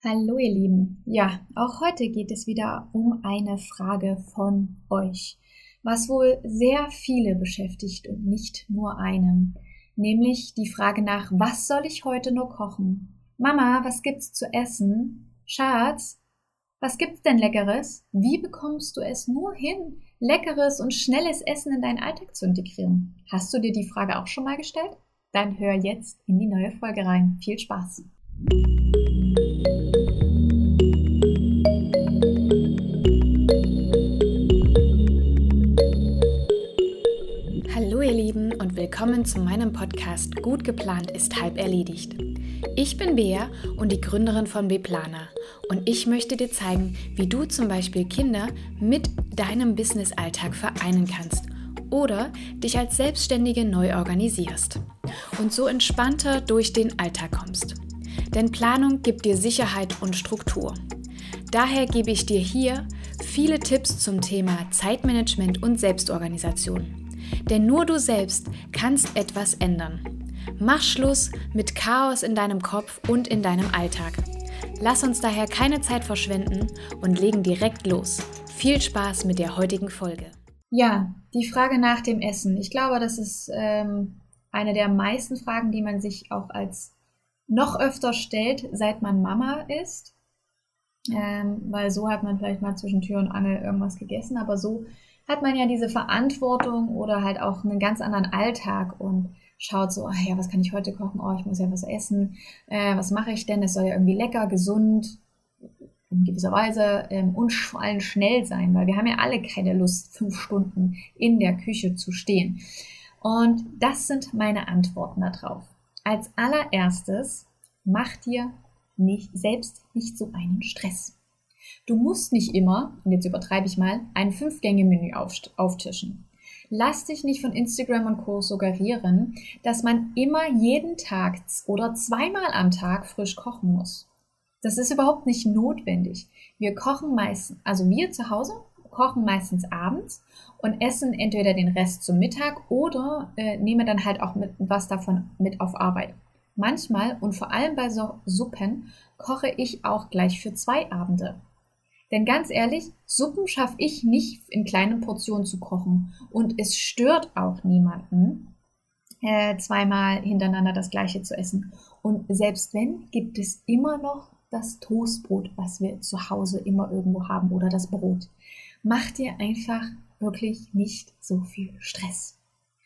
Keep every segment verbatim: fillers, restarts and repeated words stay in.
Hallo ihr Lieben. Ja, auch heute geht es wieder um eine Frage von euch, was wohl sehr viele beschäftigt und nicht nur einen, nämlich die Frage nach, was soll ich heute nur kochen? Mama, was gibt's zu essen? Schatz, was gibt's denn Leckeres? Wie bekommst du es nur hin, leckeres und schnelles Essen in deinen Alltag zu integrieren? Hast du dir die Frage auch schon mal gestellt? Dann hör jetzt in die neue Folge rein. Viel Spaß! Hallo ihr Lieben und willkommen zu meinem Podcast Gut geplant ist halb erledigt. Ich bin Bea und die Gründerin von Beplaner und ich möchte dir zeigen, wie du zum Beispiel Kinder mit deinem Business-Alltag vereinen kannst oder dich als Selbstständige neu organisierst und so entspannter durch den Alltag kommst. Denn Planung gibt dir Sicherheit und Struktur. Daher gebe ich dir hier viele Tipps zum Thema Zeitmanagement und Selbstorganisation. Denn nur du selbst kannst etwas ändern. Mach Schluss mit Chaos in deinem Kopf und in deinem Alltag. Lass uns daher keine Zeit verschwenden und legen direkt los. Viel Spaß mit der heutigen Folge. Ja, die Frage nach dem Essen. Ich glaube, das ist ähm, eine der meisten Fragen, die man sich auch als noch öfter stellt, seit man Mama ist. Ähm, weil so hat man vielleicht mal zwischen Tür und Angel irgendwas gegessen, aber so hat man ja diese Verantwortung oder halt auch einen ganz anderen Alltag und schaut so, ach ja, was kann ich heute kochen? Oh, ich muss ja was essen. Äh, was mache ich denn? Es soll ja irgendwie lecker, gesund, in gewisser Weise ähm, und vor allem schnell sein, weil wir haben ja alle keine Lust, fünf Stunden in der Küche zu stehen. Und das sind meine Antworten darauf. Als allererstes, mach dir nicht, selbst nicht so einen Stress. Du musst nicht immer, und jetzt übertreibe ich mal, ein Fünf-Gänge-Menü auftischen. Lass dich nicht von Instagram und Co. suggerieren, dass man immer jeden Tag oder zweimal am Tag frisch kochen muss. Das ist überhaupt nicht notwendig. Wir kochen meistens, also wir zu Hause kochen meistens abends und essen entweder den Rest zum Mittag oder äh, nehmen dann halt auch mit, was davon mit auf Arbeit. Manchmal und vor allem bei so Suppen koche ich auch gleich für zwei Abende. Denn ganz ehrlich, Suppen schaffe ich nicht in kleinen Portionen zu kochen und es stört auch niemanden, äh, zweimal hintereinander das Gleiche zu essen. Und selbst wenn, gibt es immer noch das Toastbrot, was wir zu Hause immer irgendwo haben oder das Brot. Mach dir einfach wirklich nicht so viel Stress.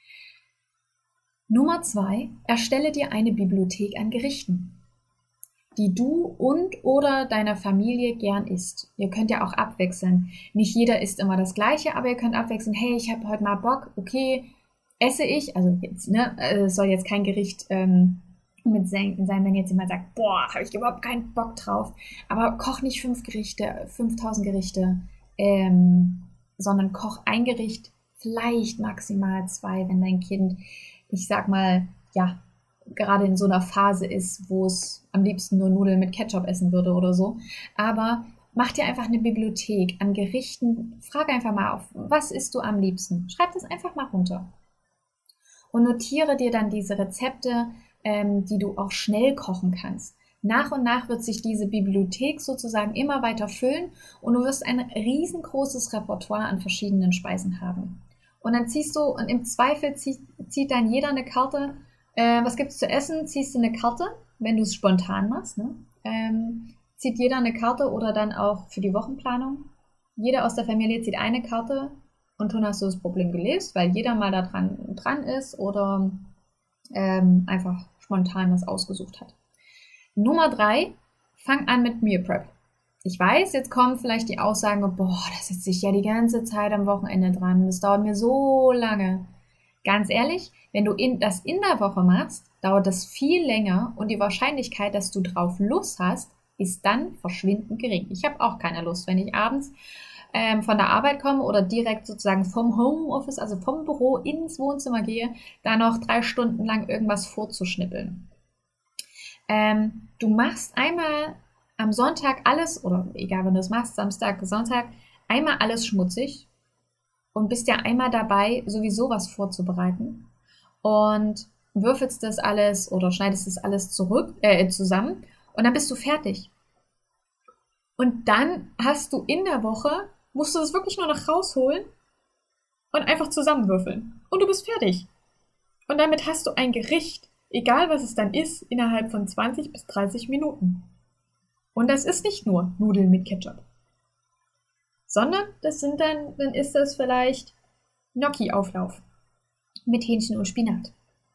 Nummer zwei, erstelle dir eine Bibliothek an Gerichten, die du und oder deiner Familie gern isst. Ihr könnt ja auch abwechseln. Nicht jeder isst immer das Gleiche, aber ihr könnt abwechseln. Hey, ich habe heute mal Bock, okay, esse ich, also jetzt, ne, es soll jetzt kein Gericht ähm, mit sein, wenn jetzt jemand sagt, boah, habe ich überhaupt keinen Bock drauf, aber koch nicht fünf Gerichte, fünftausend Gerichte, ähm, sondern koch ein Gericht, vielleicht maximal zwei, wenn dein Kind, ich sag mal, ja, gerade in so einer Phase ist, wo es am liebsten nur Nudeln mit Ketchup essen würde oder so. Aber mach dir einfach eine Bibliothek an Gerichten. Frag einfach mal auf, was isst du am liebsten? Schreib das einfach mal runter. Und notiere dir dann diese Rezepte, ähm, die du auch schnell kochen kannst. Nach und nach wird sich diese Bibliothek sozusagen immer weiter füllen und du wirst ein riesengroßes Repertoire an verschiedenen Speisen haben. Und dann ziehst du, und im Zweifel zieht, zieht dann jeder eine Karte, äh, was gibt's zu essen, ziehst du eine Karte, wenn du es spontan machst, ne? ähm, zieht jeder eine Karte oder dann auch für die Wochenplanung. Jeder aus der Familie zieht eine Karte und schon hast du das Problem gelöst, weil jeder mal da dran, dran ist oder ähm, einfach spontan was ausgesucht hat. Nummer drei, fang an mit Meal Prep. Ich weiß, jetzt kommen vielleicht die Aussagen, boah, da sitze ich ja die ganze Zeit am Wochenende dran, das dauert mir so lange. Ganz ehrlich, wenn du in, das in der Woche machst, dauert das viel länger und die Wahrscheinlichkeit, dass du drauf Lust hast, ist dann verschwindend gering. Ich habe auch keine Lust, wenn ich abends ähm, von der Arbeit komme oder direkt sozusagen vom Homeoffice, also vom Büro ins Wohnzimmer gehe, da noch drei Stunden lang irgendwas vorzuschnippeln. Ähm, du machst einmal am Sonntag alles, oder egal, wenn du es machst, Samstag, Sonntag, einmal alles schmutzig und bist ja einmal dabei, sowieso was vorzubereiten und würfelst das alles oder schneidest das alles zurück, äh, zusammen und dann bist du fertig. Und dann hast du in der Woche, musst du das wirklich nur noch rausholen und einfach zusammenwürfeln. Und du bist fertig. Und damit hast du ein Gericht, egal was es dann ist, innerhalb von zwanzig bis dreißig Minuten. Und das ist nicht nur Nudeln mit Ketchup, sondern das sind dann, dann ist das vielleicht Gnocchi-Auflauf mit Hähnchen und Spinat.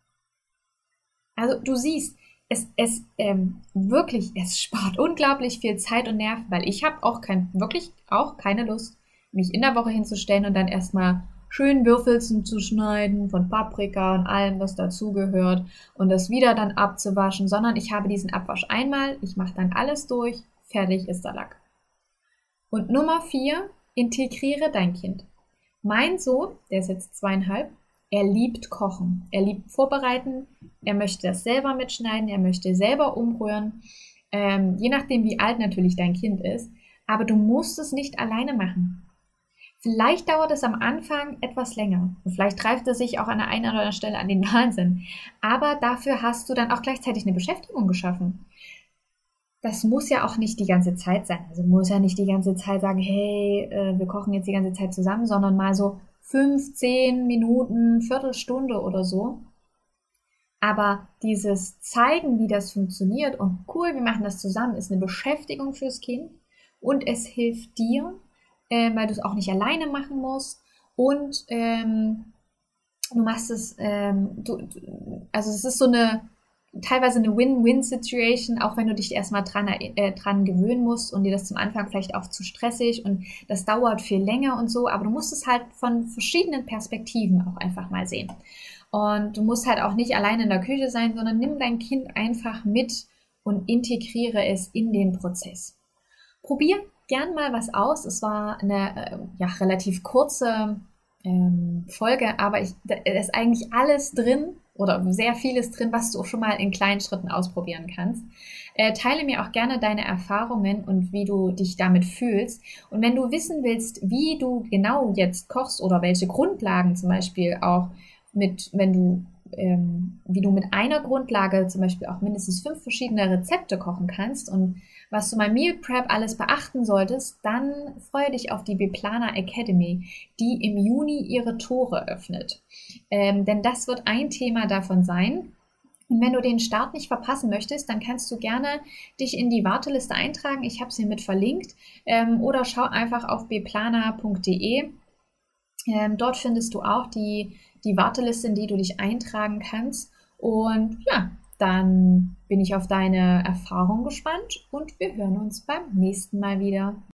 Also du siehst, es, es ähm, wirklich, es spart unglaublich viel Zeit und Nerven, weil ich habe auch kein, wirklich auch keine Lust, mich in der Woche hinzustellen und dann erstmal schön Würfelchen zu schneiden von Paprika und allem, was dazugehört und das wieder dann abzuwaschen, sondern ich habe diesen Abwasch einmal, ich mache dann alles durch, fertig ist der Lack. Und Nummer vier, integriere dein Kind. Mein Sohn, der ist jetzt zweieinhalb, er liebt Kochen, er liebt Vorbereiten, er möchte das selber mitschneiden, er möchte selber umrühren, ähm, je nachdem wie alt natürlich dein Kind ist, aber du musst es nicht alleine machen. Vielleicht dauert es am Anfang etwas länger und vielleicht treibt es sich auch an der einen oder anderen Stelle an den Wahnsinn, aber dafür hast du dann auch gleichzeitig eine Beschäftigung geschaffen. Das muss ja auch nicht die ganze Zeit sein, also muss ja nicht die ganze Zeit sagen, hey, äh, wir kochen jetzt die ganze Zeit zusammen, sondern mal so fünf, zehn Minuten, Viertelstunde oder so. Aber dieses Zeigen, wie das funktioniert und cool, wir machen das zusammen, ist eine Beschäftigung fürs Kind und es hilft dir, äh, weil du es auch nicht alleine machen musst und ähm, du machst es, ähm, du, also es ist so eine, teilweise eine Win-Win-Situation, auch wenn du dich erstmal dran, äh, dran gewöhnen musst und dir das zum Anfang vielleicht auch zu stressig und das dauert viel länger und so, aber du musst es halt von verschiedenen Perspektiven auch einfach mal sehen. Und du musst halt auch nicht alleine in der Küche sein, sondern nimm dein Kind einfach mit und integriere es in den Prozess. Probier gern mal was aus. Es war eine äh, ja, relativ kurze ähm, Folge, aber ich, da ist eigentlich alles drin oder sehr vieles drin, was du auch schon mal in kleinen Schritten ausprobieren kannst. Äh, teile mir auch gerne deine Erfahrungen und wie du dich damit fühlst. Und wenn du wissen willst, wie du genau jetzt kochst oder welche Grundlagen zum Beispiel auch mit, wenn du, ähm, wie du mit einer Grundlage zum Beispiel auch mindestens fünf verschiedene Rezepte kochen kannst und was du beim Meal Prep alles beachten solltest, dann freue dich auf die Beplaner Academy, die im Juni ihre Tore öffnet. Ähm, denn das wird ein Thema davon sein. Und wenn du den Start nicht verpassen möchtest, dann kannst du gerne dich in die Warteliste eintragen. Ich habe sie mit verlinkt. Ähm, oder schau einfach auf beplaner punkt de. Ähm, dort findest du auch die, die Warteliste, in die du dich eintragen kannst. Und ja, dann bin ich auf deine Erfahrung gespannt und wir hören uns beim nächsten Mal wieder.